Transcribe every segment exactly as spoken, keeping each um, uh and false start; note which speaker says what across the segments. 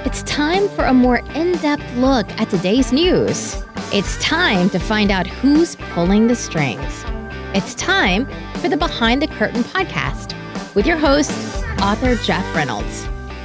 Speaker 1: It's time for a more in-depth look at today's news. It's time to find out who's pulling the strings. It's time for the Behind the Curtain podcast with your host, author Jeff Reynolds.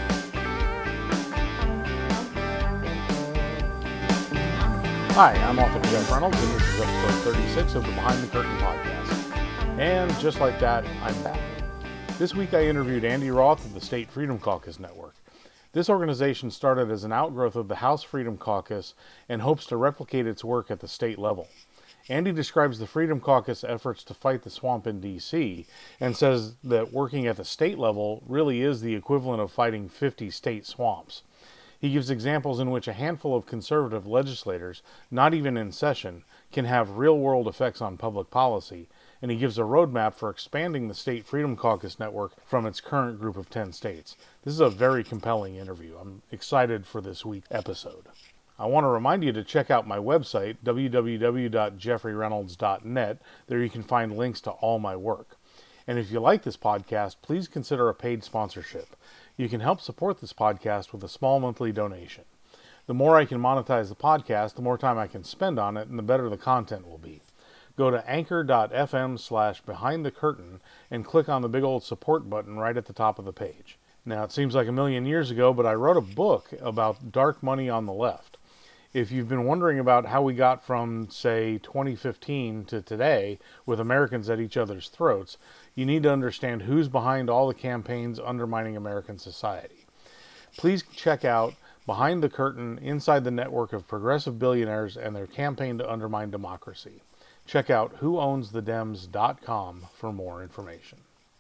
Speaker 2: Hi, I'm author Jeff Reynolds, and this is episode thirty-six of the Behind the Curtain podcast. And just like that, I'm back. This week I interviewed Andy Roth of the State Freedom Caucus Network. This organization started as an outgrowth of the House Freedom Caucus and hopes to replicate its work at the state level. Andy describes the Freedom Caucus efforts to fight the swamp in D C and says that working at the state level really is the equivalent of fighting fifty state swamps. He gives examples in which a handful of conservative legislators, not even in session, can have real-world effects on public policy, and he gives a roadmap for expanding the State Freedom Caucus Network from its current group of ten states. This is a very compelling interview. I'm excited for this week's episode. I want to remind you to check out my website, w w w dot jeffrey reynolds dot net. There you can find links to all my work. And if you like this podcast, please consider a paid sponsorship. You can help support this podcast with a small monthly donation. The more I can monetize the podcast, the more time I can spend on it, and the better the content will be. Go to anchor.fm slash behind the curtain and click on the big old support button right at the top of the page. Now, it seems like a million years ago, but I wrote a book about dark money on the left. If you've been wondering about how we got from, say, twenty fifteen to today with Americans at each other's throats, you need to understand who's behind all the campaigns undermining American society. Please check out Behind the Curtain, inside the network of progressive billionaires and their campaign to undermine democracy. Check out who owns the dems dot com for more information.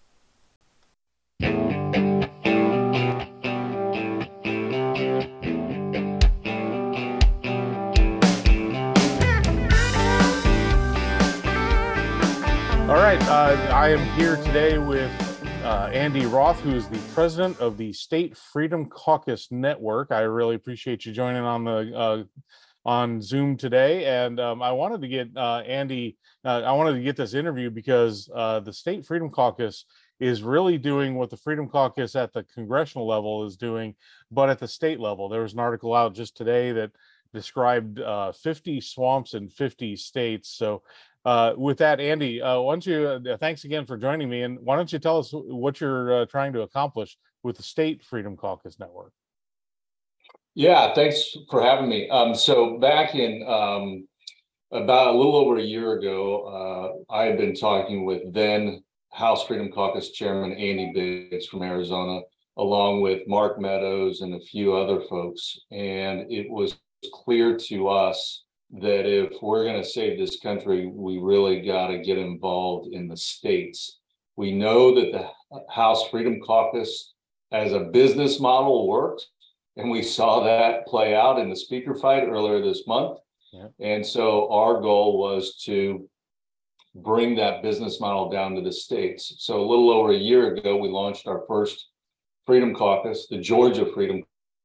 Speaker 2: All right, uh, I am here today with uh, Andy Roth, who is the president of the State Freedom Caucus Network. I really appreciate you joining on the uh, on Zoom today, and um, I wanted to get uh, Andy. Uh, I wanted to get this interview because uh, the State Freedom Caucus is really doing what the Freedom Caucus at the congressional level is doing, but at the state level. There was an article out just today that described uh, fifty swamps in fifty states. So. Uh, with that, Andy, uh, why don't you, uh, thanks again for joining me, and why don't you tell us what you're uh, trying to accomplish with the State Freedom Caucus Network?
Speaker 3: Yeah, thanks for having me. Um, so back in um, about a little over a year ago, uh, I had been talking with then House Freedom Caucus Chairman Andy Biggs from Arizona, along with Mark Meadows and a few other folks, and it was clear to us that if we're going to save this country, we really got to get involved in the states. We know that the House Freedom Caucus as a business model works, and we saw that play out in the speaker fight earlier this month. Yeah. And so our goal was to bring that business model down to the states. So a little over a year ago, we launched our first Freedom Caucus, the Georgia Freedom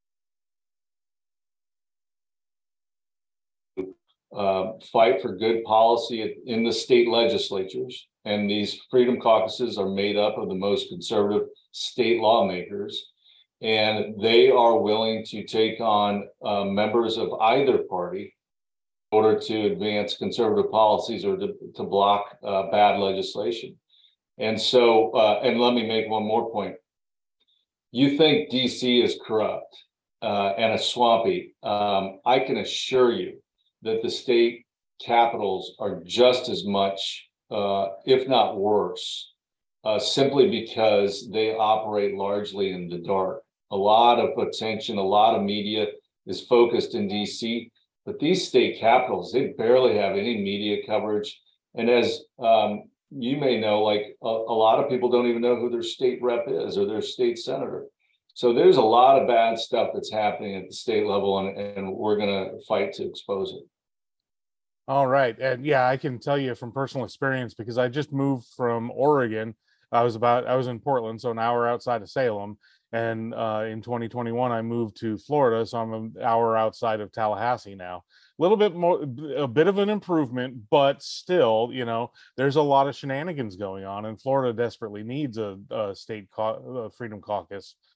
Speaker 3: Uh, fight for good policy in the state legislatures. And these freedom caucuses are made up of the most conservative state lawmakers. And they are willing to take on uh, members of either party in order to advance conservative policies or to, to block uh, bad legislation. And so, uh, and let me make one more point. You think D C is corrupt uh, and a swampy. Um, I can assure you that the state capitals are just as much, uh, if not worse, uh, simply because they operate largely in the dark. A lot of attention, a lot of media is focused in D C, but these state capitals, they barely have any media coverage. And as um, you may know, like a, a lot of people don't even know who their state rep is or their state senator. So there's a lot of bad stuff that's happening at the state level, and, and we're going to fight to expose it.
Speaker 2: All right. And yeah, I can tell you from personal experience because I just moved from Oregon. I was about, I was in Portland, so an hour outside of Salem. And uh, in twenty twenty-one, I moved to Florida, so I'm an hour outside of Tallahassee now. A little bit more, a bit of an improvement, but still, you know, there's a lot of shenanigans going on, and Florida desperately needs a, a state cau- a freedom caucus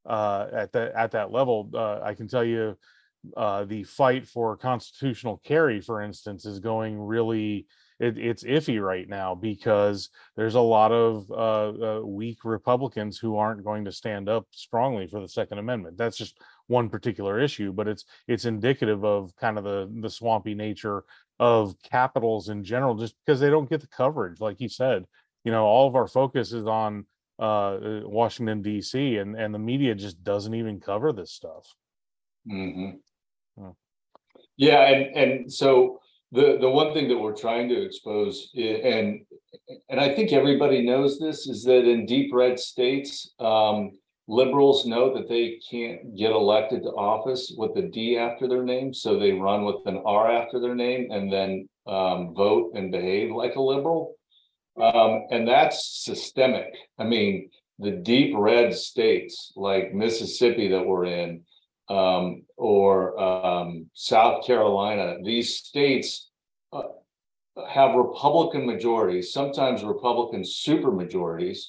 Speaker 2: uh, at that at that level. Uh, I can tell you, uh, the fight for constitutional carry, for instance, is going really. It, it's iffy right now because there's a lot of uh, uh, weak Republicans who aren't going to stand up strongly for the Second Amendment. That's just one particular issue, but it's it's indicative of kind of the the swampy nature of capitals in general, just because they don't get the coverage, like you said. You know, all of our focus is on uh, Washington D C, and and the media just doesn't even cover this stuff.
Speaker 3: Mm-hmm.
Speaker 2: Oh.
Speaker 3: Yeah, and and so. The the one thing that we're trying to expose, and and I think everybody knows this, is that in deep red states, um, liberals know that they can't get elected to office with a D after their name, so they run with an R after their name and then um, vote and behave like a liberal, um, and that's systemic. I mean, the deep red states like Mississippi that we're in, um, or um, South Carolina, these states uh, have Republican majorities, sometimes Republican supermajorities,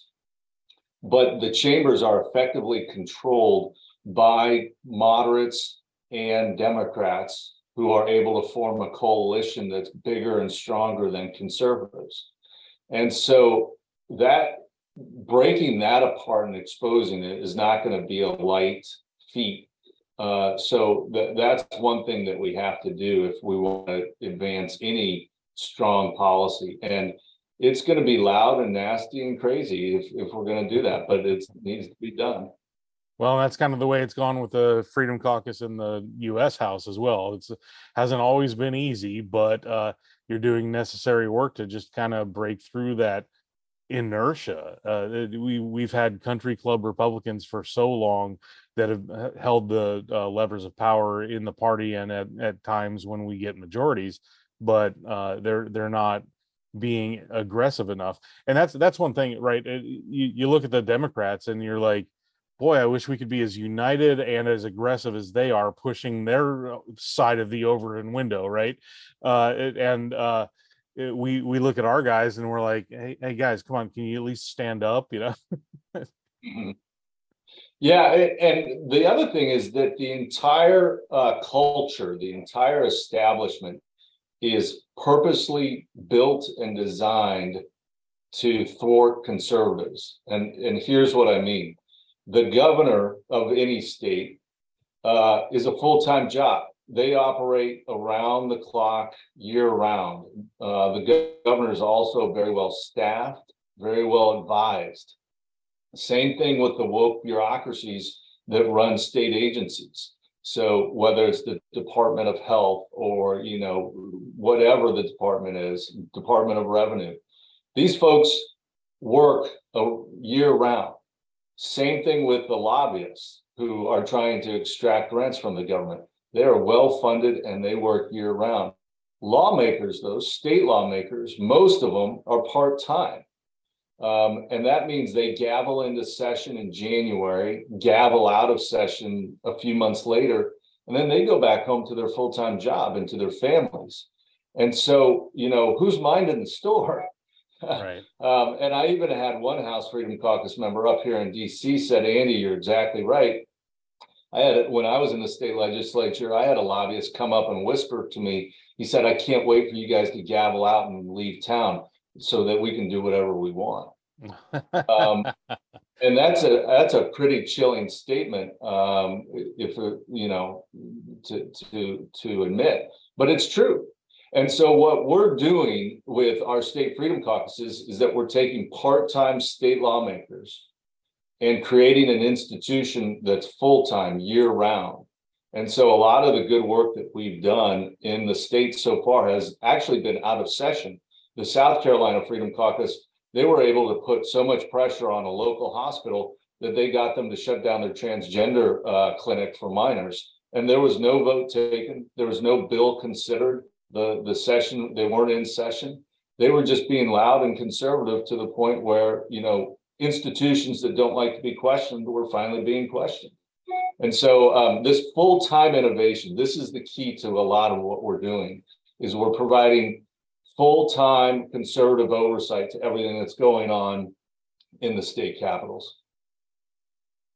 Speaker 3: but the chambers are effectively controlled by moderates and Democrats who are able to form a coalition that's bigger and stronger than conservatives. And so that breaking that apart and exposing it is not going to be a light feat. Uh, so th- that's one thing that we have to do if we want to advance any strong policy. And it's going to be loud and nasty and crazy if, if we're going to do that, but it needs to be done.
Speaker 2: Well, that's kind of the way it's gone with the Freedom Caucus in the U S House as well. It's hasn't always been easy, but uh, you're doing necessary work to just kind of break through that inertia. Uh, we we've had country club Republicans for so long that have held the uh, levers of power in the party, and at, at times when we get majorities, but uh, they're they're not being aggressive enough. And that's that's one thing, right? It, you you look at the Democrats and you're like, boy, I wish we could be as united and as aggressive as they are pushing their side of the Overton window, right? Uh, and uh, it, we we look at our guys and we're like, hey, hey guys, come on, can you at least stand up? You know?
Speaker 3: Mm-hmm. Yeah, and the other thing is that the entire uh, culture, the entire establishment is purposely built and designed to thwart conservatives. And, and here's what I mean. The governor of any state uh, is a full-time job. They operate around the clock, year-round. Uh, the governor is also very well staffed, very well advised. Same thing with the woke bureaucracies that run state agencies. So whether it's the Department of Health or, you know, whatever the department is, Department of Revenue, these folks work a year-round. Same thing with the lobbyists who are trying to extract rents from the government. They are well-funded and they work year-round. Lawmakers, though, state lawmakers, most of them are part-time. Um, and that means they gavel into session in January, gavel out of session a few months later, and then they go back home to their full-time job and to their families. And so, you know, who's minding the store?
Speaker 2: Right.
Speaker 3: um, and I even had one House Freedom Caucus member up here in D C said, Andy, you're exactly right. I had, when I was in the state legislature, I had a lobbyist come up and whisper to me. He said, I can't wait for you guys to gavel out and leave town so that we can do whatever we want. um, and that's a that's a pretty chilling statement, um, if you know, to to to admit, but it's true. And so what we're doing with our state freedom caucuses is that we're taking part-time state lawmakers and creating an institution that's full-time year-round. And so a lot of the good work that we've done in the state so far has actually been out of session. The South Carolina Freedom Caucus, they were able to put so much pressure on a local hospital that they got them to shut down their transgender uh, clinic for minors. And there was no vote taken. There was no bill considered. The, the session, they weren't in session. They were just being loud and conservative to the point where, you know, institutions that don't like to be questioned were finally being questioned. And so um, this full-time innovation, this is the key to a lot of what we're doing, is we're providing full-time conservative oversight to everything that's going on in the state capitals.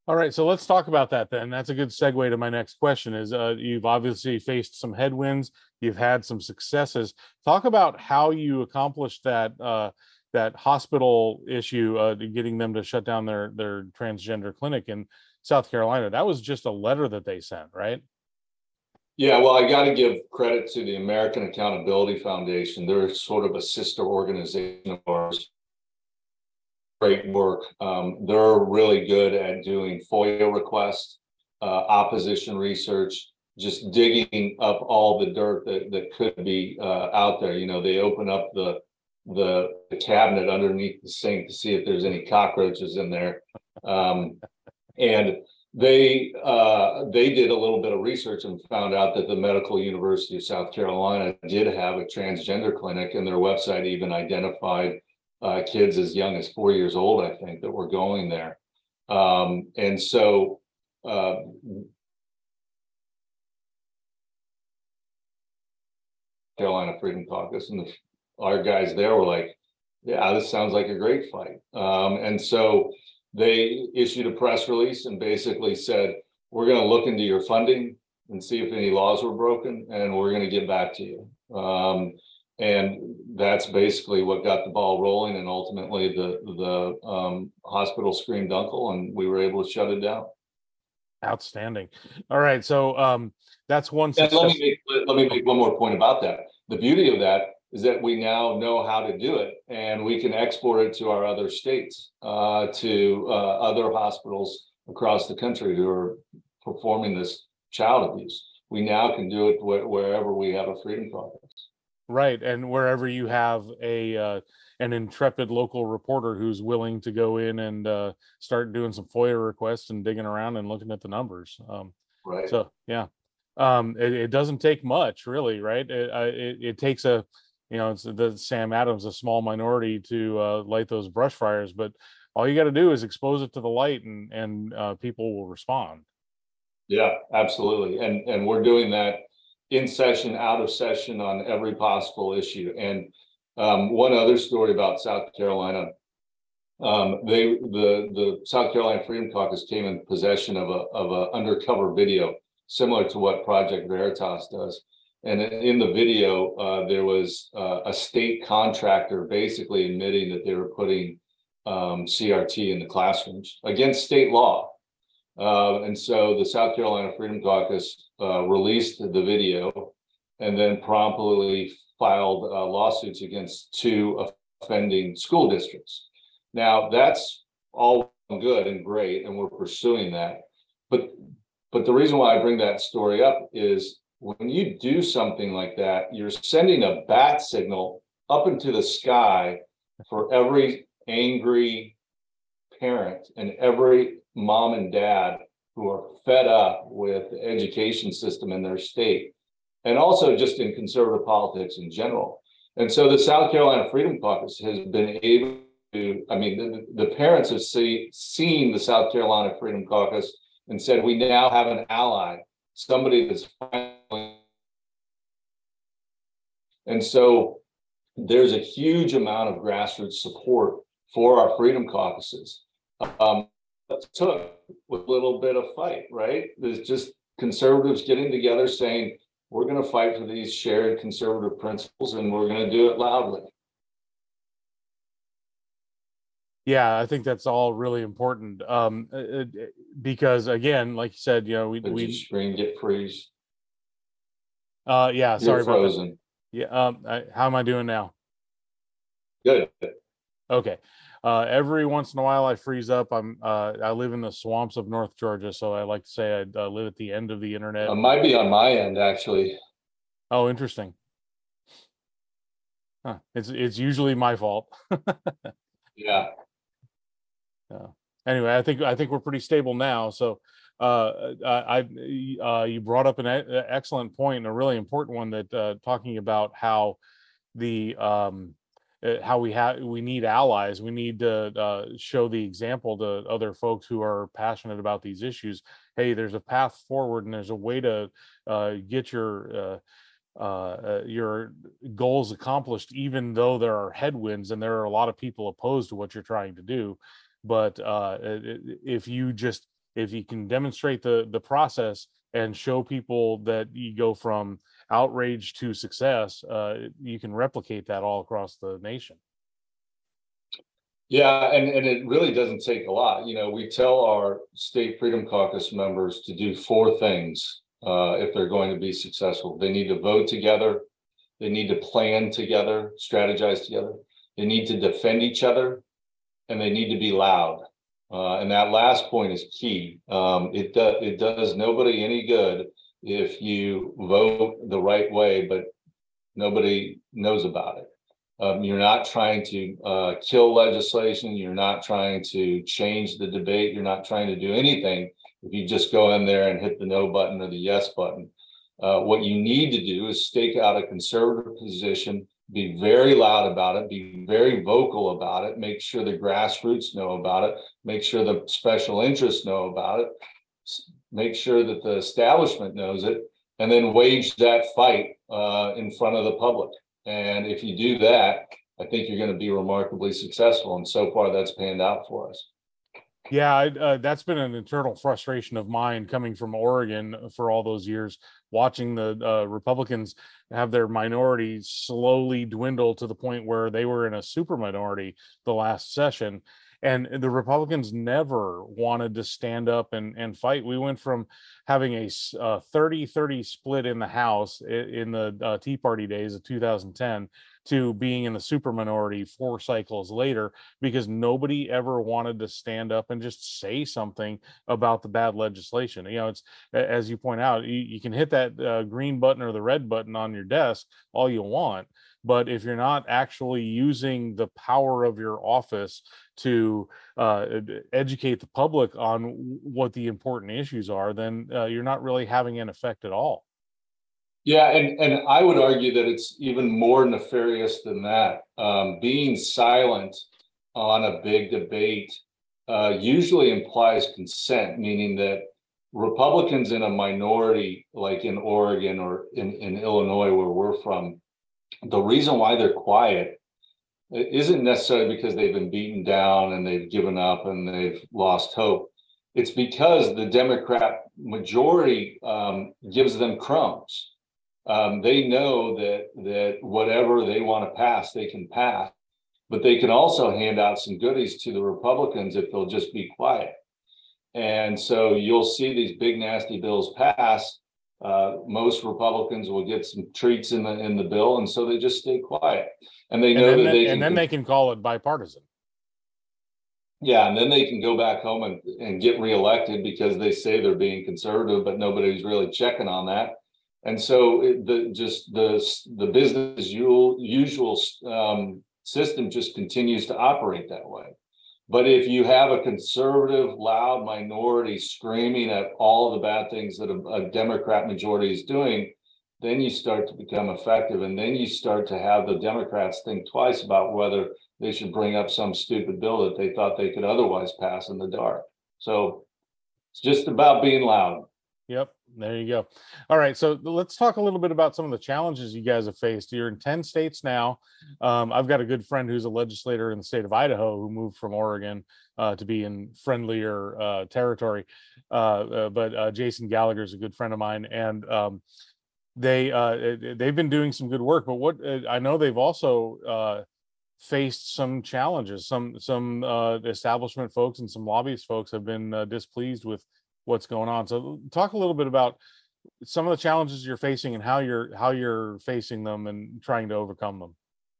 Speaker 2: All right, so let's talk about that then. That's a good segue to my next question is uh, you've obviously faced some headwinds, you've had some successes. Talk about how you accomplished that uh, that hospital issue, uh, getting them to shut down their, their transgender clinic in South Carolina. That was just a letter that they sent, right?
Speaker 3: Yeah, well, I got to give credit to the American Accountability Foundation. They're sort of a sister organization of ours. Great work. Um, they're really good at doing FOIA requests, uh, opposition research, just digging up all the dirt that, that could be uh, out there. You know, they open up the, the the cabinet underneath the sink to see if there's any cockroaches in there, um, and they uh, they did a little bit of research and found out that the Medical University of South Carolina did have a transgender clinic, and their website even identified Uh, kids as young as four years old, I think, that were going there. Um, and so uh, Carolina Freedom Caucus and the, our guys there were like, yeah, this sounds like a great fight. Um, and so they issued a press release and basically said, we're going to look into your funding and see if any laws were broken, and we're going to get back to you. Um, And that's basically what got the ball rolling. And ultimately the, the um, hospital screamed uncle, and we were able to shut it down.
Speaker 2: Outstanding. All right. So um, that's one
Speaker 3: And
Speaker 2: success.
Speaker 3: let me make, let me make one more point about that. The beauty of that is that we now know how to do it, and we can export it to our other states, uh, to uh, other hospitals across the country who are performing this child abuse. We now can do it wh- wherever we have a Freedom Caucus.
Speaker 2: Right, and wherever you have a uh, an intrepid local reporter who's willing to go in and uh, start doing some FOIA requests and digging around and looking at the numbers. Um,
Speaker 3: Right.
Speaker 2: so yeah, um, it, it doesn't take much, really, right? It, it, it takes a, you know, it's the Sam Adams, a small minority to uh, light those brush fires, but all you got to do is expose it to the light, and and uh, people will respond.
Speaker 3: Yeah, absolutely, and and we're doing that in session, out of session, on every possible issue. And um, one other story about South Carolina, um, they the the South Carolina Freedom Caucus came in possession of a of a undercover video similar to what Project Veritas does. And in the video, uh, there was uh, a state contractor basically admitting that they were putting um, C R T in the classrooms against state law. Uh, and so the South Carolina Freedom Caucus uh, released the video and then promptly filed uh, lawsuits against two offending school districts. Now, that's all good and great, and we're pursuing that. But, but the reason why I bring that story up is when you do something like that, you're sending a bat signal up into the sky for every angry parent and every mom and dad who are fed up with the education system in their state, and also just in conservative politics in general. And so the South Carolina Freedom Caucus has been able to, I mean, the, the parents have see, seen the South Carolina Freedom Caucus and said, we now have an ally, somebody that's finally. And so there's a huge amount of grassroots support for our Freedom Caucuses. Um, took with a little bit of fight, right? There's just conservatives getting together saying, we're going to fight for these shared conservative principles, and we're going to do it loudly.
Speaker 2: Yeah, I think that's all really important, um, because again, like you said, you know, we
Speaker 3: Did
Speaker 2: we
Speaker 3: your screen get freeze?
Speaker 2: Uh, yeah,
Speaker 3: You're
Speaker 2: sorry
Speaker 3: frozen.
Speaker 2: about that. Yeah, um, I, how am I doing now?
Speaker 3: Good.
Speaker 2: Okay. Uh, every once in a while I freeze up. I'm uh, I live in the swamps of North Georgia, so I like to say I uh, live at the end of the internet.
Speaker 3: It might be on my end, actually.
Speaker 2: Oh, interesting. Huh. It's it's usually my fault.
Speaker 3: Yeah.
Speaker 2: Yeah. Anyway, I think I think we're pretty stable now. So uh, I uh, you brought up an excellent point, a really important one, that uh, talking about how the um, how we have we need allies. We need to uh, show the example to other folks who are passionate about these issues. Hey, there's a path forward, and there's a way to uh, get your uh, uh, uh, your goals accomplished, even though there are headwinds and there are a lot of people opposed to what you're trying to do. But uh, if you just if you can demonstrate the the process and show people that you go from outrage to success, uh, you can replicate that all across the nation.
Speaker 3: Yeah, and, and it really doesn't take a lot. You know, we tell our state Freedom Caucus members to do four things uh, if they're going to be successful. They need to vote together. They need to plan together, strategize together. They need to defend each other, and they need to be loud. Uh, and that last point is key. Um, it, do, it does nobody any good if you vote the right way, but nobody knows about it. Um, you're not trying to uh, kill legislation. You're not trying to change the debate. You're not trying to do anything if you just go in there and hit the no button or the yes button. Uh, what you need to do is stake out a conservative position, be very loud about it, be very vocal about it, make sure the grassroots know about it, make sure the special interests know about it, make sure that the establishment knows it, and then wage that fight uh, in front of the public. And if you do that, I think you're going to be remarkably successful. And so far, that's panned out for us.
Speaker 2: Yeah, uh, that's been an internal frustration of mine coming from Oregon for all those years, watching the uh, Republicans have their minority slowly dwindle to the point where they were in a super minority the last session. And the Republicans never wanted to stand up and, and fight. We went from having a thirty thirty split in the House in the uh, Tea Party days of two thousand ten to being in the super minority four cycles later, because nobody ever wanted to stand up and just say something about the bad legislation. You know, it's, as you point out, you, you can hit that uh, green button or the red button on your desk all you want. But if you're not actually using the power of your office to uh, educate the public on what the important issues are, then uh, you're not really having an effect at all.
Speaker 3: Yeah, and, and I would argue that it's even more nefarious than that. Um, being silent on a big debate uh, usually implies consent, meaning that Republicans in a minority, like in Oregon or in, in Illinois, where we're from, the reason why they're quiet isn't necessarily because they've been beaten down and they've given up and they've lost hope. It's because the Democrat majority um, gives them crumbs. Um, they know that that whatever they want to pass, they can pass, but they can also hand out some goodies to the Republicans if they'll just be quiet. And so you'll see these big nasty bills pass. Uh, most Republicans will get some treats in the in the bill, and so they just stay quiet. And they know
Speaker 2: and
Speaker 3: that
Speaker 2: then,
Speaker 3: they can,
Speaker 2: and then they can call it bipartisan.
Speaker 3: Yeah, and then they can go back home and, and get reelected because they say they're being conservative, but nobody's really checking on that. And so it, the just the the business as usual, usual um, system just continues to operate that way. But if you have a conservative, loud minority screaming at all of the bad things that a, a Democrat majority is doing, then you start to become effective. And then you start to have the Democrats think twice about whether they should bring up some stupid bill that they thought they could otherwise pass in the dark. So it's just about being loud.
Speaker 2: Yep. There you go. All right. So let's talk a little bit about some of the challenges you guys have faced. You're in ten states now. Um, I've got a good friend who's a legislator in the state of Idaho who moved from Oregon uh, to be in friendlier uh, territory. Uh, uh, but uh, Jason Gallagher is a good friend of mine, and um, they uh, they've been doing some good work. But what uh, I know they've also uh, faced some challenges. Some some uh, establishment folks and some lobbyist folks have been uh, displeased with what's going on. So talk a little bit about some of the challenges you're facing and how you're how you're facing them and trying to overcome them.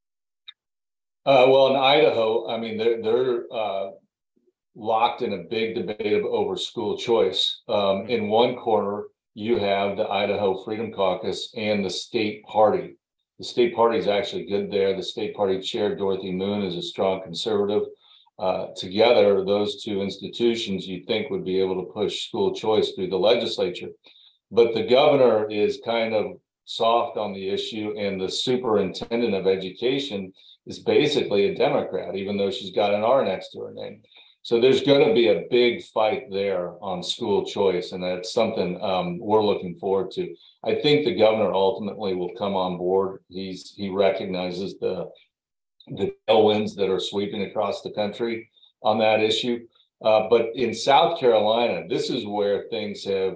Speaker 3: Uh, well, in Idaho, I mean, they're they're uh, locked in a big debate over school choice. Um, in one corner, you have the Idaho Freedom Caucus and the state party. The state party is actually good there. The state party chair, Dorothy Moon, is a strong conservative. Uh, together, those two institutions you'd think would be able to push school choice through the legislature. But the governor is kind of soft on the issue, and the superintendent of education is basically a Democrat, even though she's got an R next to her name. So there's going to be a big fight there on school choice, and that's something um, we're looking forward to. I think the governor ultimately will come on board. He's he recognizes the the tailwinds that are sweeping across the country on that issue. Uh, but in South Carolina, this is where things have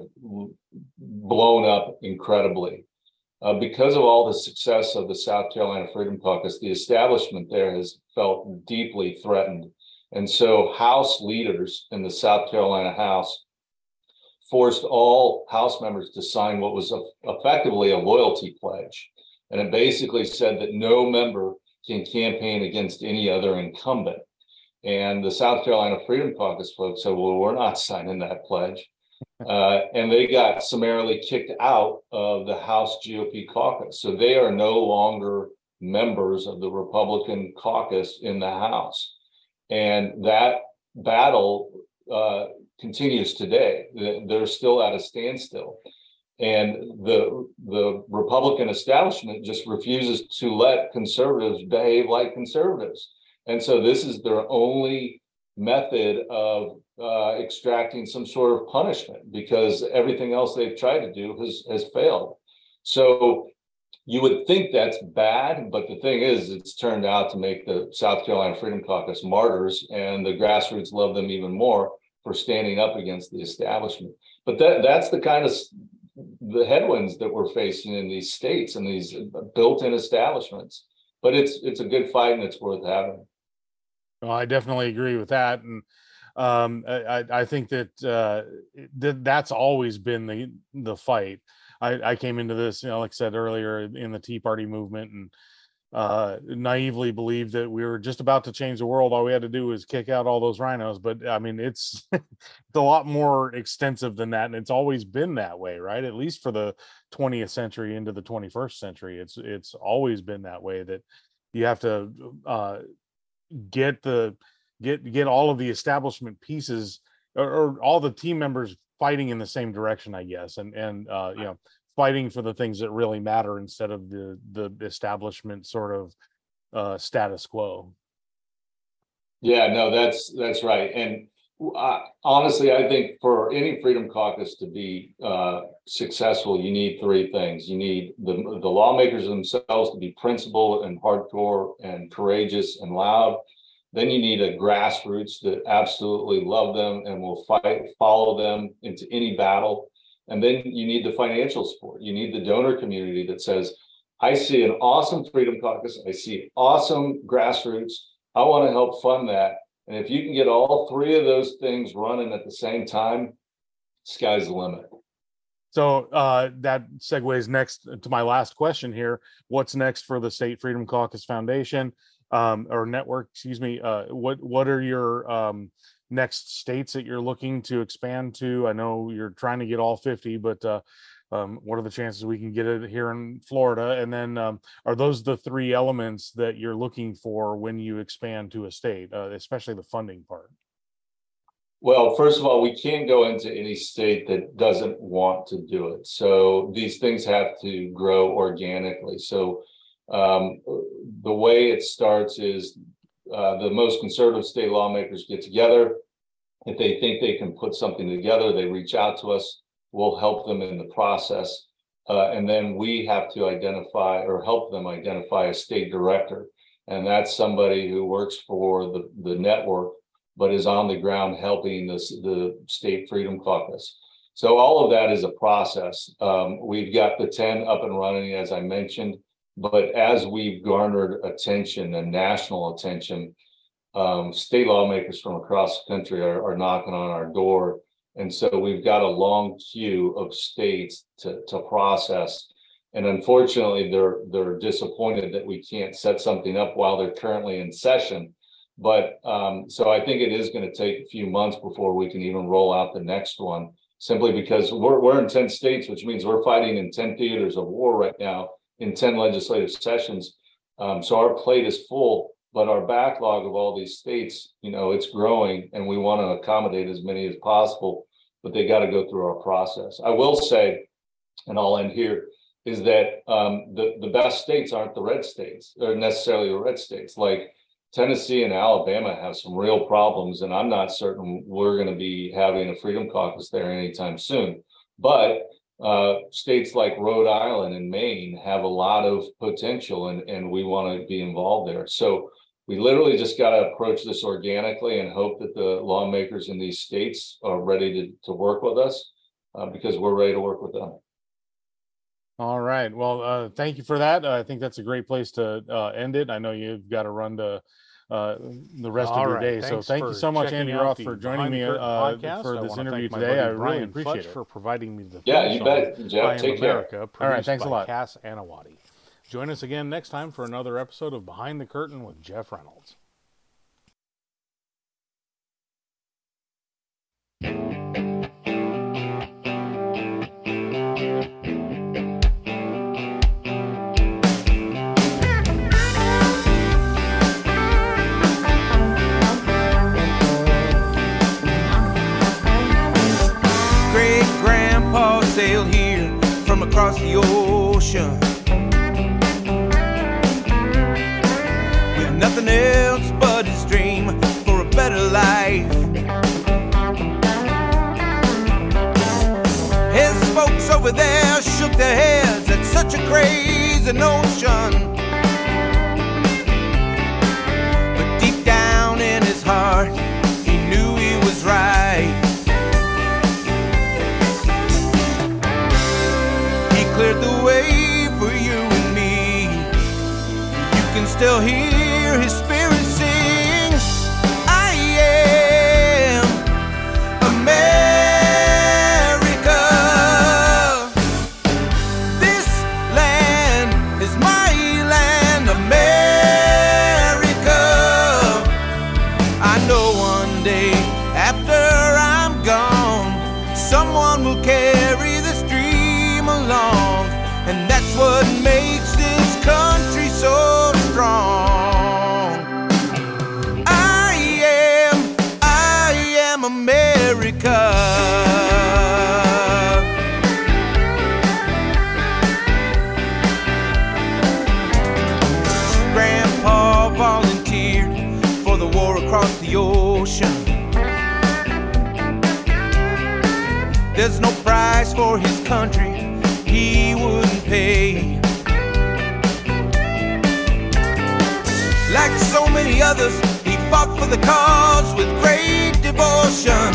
Speaker 3: blown up incredibly. Uh, because of all the success of the South Carolina Freedom Caucus, the establishment there has felt deeply threatened. And so House leaders in the South Carolina House forced all House members to sign what was a, effectively a loyalty pledge. And it basically said that no member can campaign against any other incumbent. And the South Carolina Freedom Caucus folks said, well, we're not signing that pledge. Uh, and they got summarily kicked out of the House G O P caucus. So they are no longer members of the Republican caucus in the House. And that battle uh, continues today. They're still at a standstill. And the, the Republican establishment just refuses to let conservatives behave like conservatives. And so this is their only method of uh, extracting some sort of punishment, because everything else they've tried to do has, has failed. So you would think that's bad, but the thing is, it's turned out to make the South Carolina Freedom Caucus martyrs, and the grassroots love them even more for standing up against the establishment. But that that's the kind of the headwinds that we're facing in these states and these built-in establishments. But it's it's a good fight, and it's worth having.
Speaker 2: Well, I definitely agree with that, and um, I, I think that uh, th- that's always been the the fight. I, I came into this, you know, like I said earlier, in the Tea Party movement, and uh, naively believed that we were just about to change the world. All we had to do was kick out all those rhinos. But I mean, it's it's a lot more extensive than that, and it's always been that way, right? At least for the twentieth century into the twenty-first century, it's it's always been that way. That you have to uh, get the get get all of the establishment pieces, or, or all the team members fighting in the same direction, I guess, and and uh, you know, fighting for the things that really matter instead of the the establishment sort of uh, status quo.
Speaker 3: Yeah, no, that's that's right. And uh, honestly, I think for any Freedom Caucus to be uh, successful, you need three things. You need the the lawmakers themselves to be principled and hardcore and courageous and loud. Then you need a grassroots that absolutely love them and will fight, follow them into any battle. And then you need the financial support. You need the donor community that says, I see an awesome Freedom Caucus. I see awesome grassroots. I want to help fund that. And if you can get all three of those things running at the same time, sky's the limit.
Speaker 2: So uh, that segues next to my last question here. What's next for the State Freedom Caucus Foundation? Um, or network, excuse me. Uh, what what are your um, next states that you're looking to expand to? I know you're trying to get all fifty, but uh, um, what are the chances we can get it here in Florida? And then um, are those the three elements that you're looking for when you expand to a state, uh, especially the funding part?
Speaker 3: Well, first of all, we can't go into any state that doesn't want to do it. So these things have to grow organically. So Um, the way it starts is uh, the most conservative state lawmakers get together. If they think they can put something together, they reach out to us. We'll help them in the process. Uh, and then we have to identify or help them identify a state director. And that's somebody who works for the, the network, but is on the ground helping this, the State Freedom Caucus. So all of that is a process. Um, we've got the ten up and running, as I mentioned. But as we've garnered attention and national attention, um, state lawmakers from across the country are, are knocking on our door. And so we've got a long queue of states to, to process. And unfortunately, they're they're disappointed that we can't set something up while they're currently in session. But um, so I think it is going to take a few months before we can even roll out the next one, simply because we're, we're in ten states, which means we're fighting in ten theaters of war right now, in ten legislative sessions. Um, so our plate is full, but our backlog of all these states, you know, it's growing, and we want to accommodate as many as possible, but they got to go through our process. I will say, and I'll end here, is that um, the, the best states aren't the red states, or necessarily the red states. Like Tennessee and Alabama have some real problems, and I'm not certain we're going to be having a Freedom Caucus there anytime soon. But uh, states like Rhode Island and Maine have a lot of potential, and, and we want to be involved there. So we literally just got to approach this organically and hope that the lawmakers in these states are ready to, to work with us uh, because we're ready to work with them.
Speaker 2: All right. Well, uh, thank you for that. Uh, I think that's a great place to uh, end it. I know you've got to run to uh, the rest
Speaker 4: All
Speaker 2: of your
Speaker 4: right.
Speaker 2: day. So
Speaker 4: Thanks
Speaker 2: thank you so much,
Speaker 4: checking
Speaker 2: Andy
Speaker 4: out
Speaker 2: Roth,
Speaker 4: the
Speaker 2: for joining
Speaker 4: Behind
Speaker 2: me
Speaker 4: the Curtain
Speaker 2: uh,
Speaker 4: podcast.
Speaker 2: for
Speaker 4: I
Speaker 2: this
Speaker 4: wanna
Speaker 2: interview
Speaker 4: thank my
Speaker 2: today.
Speaker 4: buddy
Speaker 2: I really
Speaker 4: Brian
Speaker 2: appreciate
Speaker 4: Futch
Speaker 2: it.
Speaker 4: for providing me the
Speaker 3: Yeah,
Speaker 4: theme
Speaker 3: you
Speaker 4: song,
Speaker 3: bet, Jeff.
Speaker 4: I Am
Speaker 3: Take care.
Speaker 4: America,
Speaker 2: All right.
Speaker 4: produced
Speaker 2: Thanks a
Speaker 4: by
Speaker 2: lot.
Speaker 4: Cass Anawati. Join us again next time for another episode of Behind the Curtain with Jeff Reynolds.
Speaker 5: Great-grandpa sailed here from across the ocean with nothing else but his dream for a better life. His folks over there shook their heads at such a crazy notion, but deep down in his heart he knew he was right. Cleared the way for you and me. You can still hear his spirit sing, I am America. This land is my land, America. I know one day after I'm gone, someone will carry this dream along. And that's what makes this country so strong. I am, I am America. Grandpa volunteered for the war across the ocean. There's no price for his country he wouldn't pay. Like so many others, he fought for the cause with great devotion.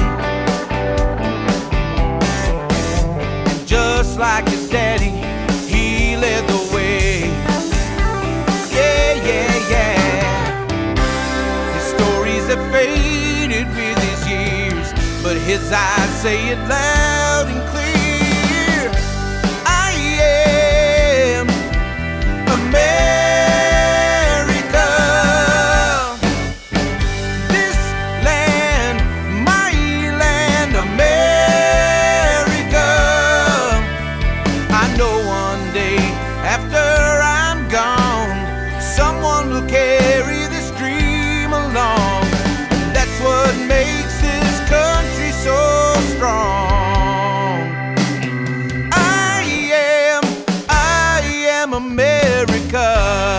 Speaker 5: And just like his daddy, he led the way. Yeah, yeah, yeah. His stories have faded with his years, but his eyes say it loud and clear. America, this land, my land, America. I know one day after I'm gone, someone will carry this dream along. And that's what makes this country so strong. I am, I am America.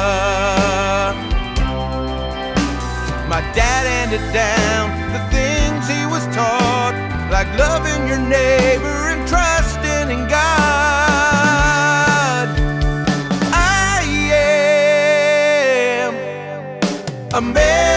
Speaker 5: My dad handed down the things he was taught, like loving your neighbor and trusting in God. I am America.